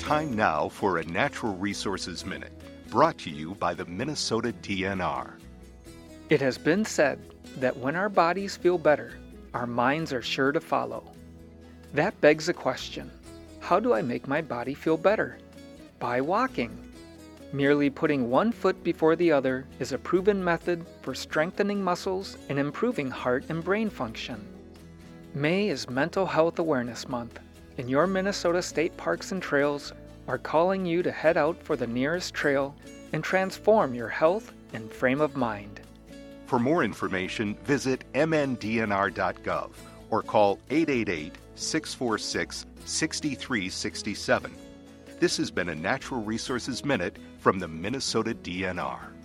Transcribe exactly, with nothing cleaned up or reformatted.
Time now for a Natural Resources Minute, brought to you by the Minnesota D N R. It has been said that when our bodies feel better, our minds are sure to follow. That begs the question, how do I make my body feel better? By walking. Merely putting one foot before the other is a proven method for strengthening muscles and improving heart and brain function. May is Mental Health Awareness Month, and your Minnesota state parks and trails are calling you to head out for the nearest trail and transform your health and frame of mind. For more information, visit m n d n r dot gov or call eight eight eight, six four six, six three six seven. This has been a Natural Resources Minute from the Minnesota D N R.